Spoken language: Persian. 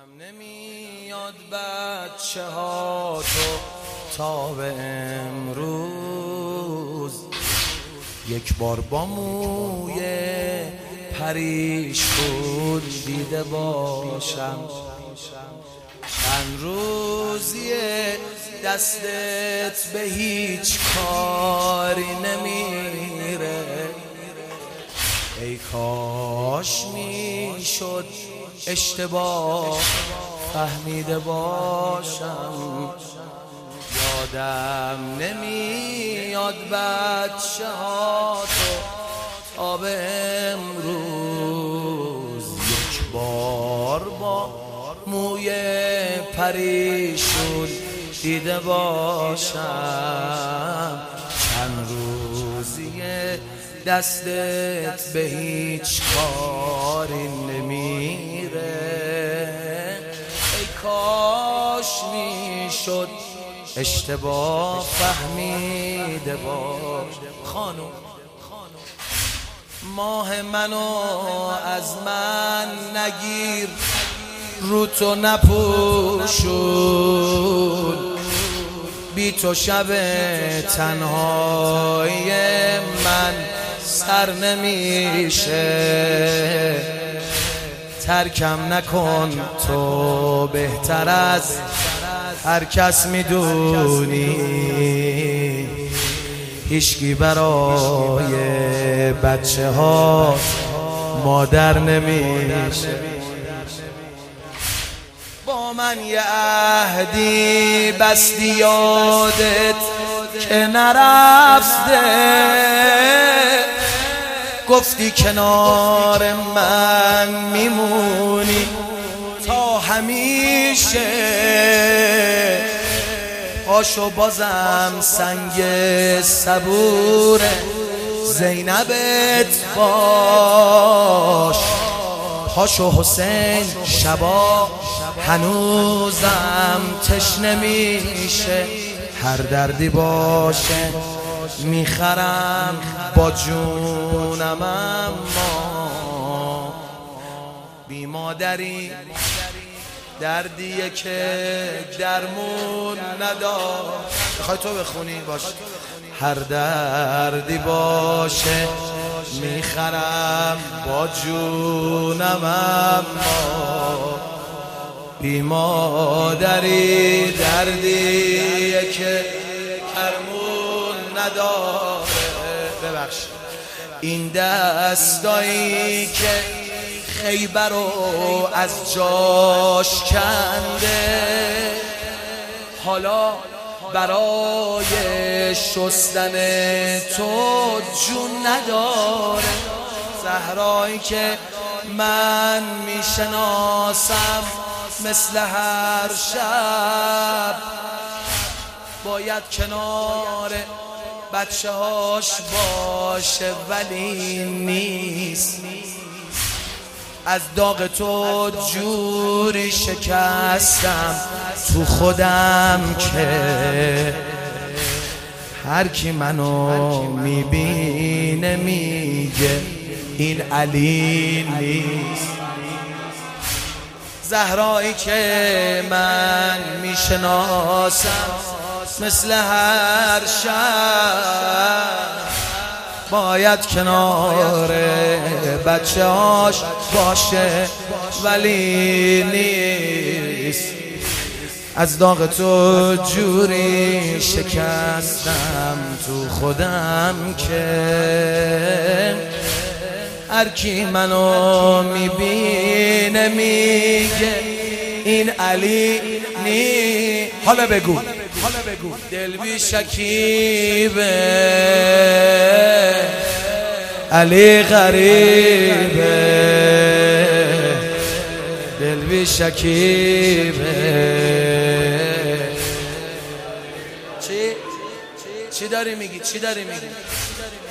نمیاد بچه ها تو تا به امروز یک بار با موی پریشون دیده باشم. چند روزیه دستت به هیچ کاری نمیره. ای کاش میشد اشتباه فهمیده باشم. یادم نمیاد بچه ها تو تا به امروز یک بار با موی پریشون دیده باشم. چند روزیه دستت به هیچ کاری نمیره. ای کاش میشد اشتباه فهمیده باش. خانم ماه منو از من نگیر، رو تو نپوشون. بی تو شب تنهای من سر نمیشه. ترکم نکن تو بهتر از هر کس میدونی. هیچکی برای بچه ها مادر نمیشه. با من یه عهدی بستی یادت که نرفته. گفتی کنار من میمونی تا همیشه. پاشو بازم سنگ صبور زینبت باش. پاشو حسین شبا هنوزم تشنه میشه. هر دردی باشه میخرم با جونم، اما بی مادری دردیه که درمون ندار. میخوای تو بخونی؟ باشه. هر دردی باشه میخرم با جونم، اما بی مادری دردیه که درمون نداره. ببخش این دستایی که خیبر رو از جاش کنده، حالا برای شستن تو جون نداره. زهرایی که من میشناسم مثل هر شب باید کنار بچه هاش باشه، ولی نیست. از داغ تو جوری شکستم تو خودم که هر کی منو میبینه میگه این علی نیست. زهرایی که من میشناسم مثل هر شب باید کنار بچه هاش باشه، ولی نیست. از داغ تو جوری شکستم تو خودم که هر کی منو میبینه میگه این علی نی. حالا بگو دل بی شکیبه علی غریبه. دل بی شکیبه. چی داری میگی؟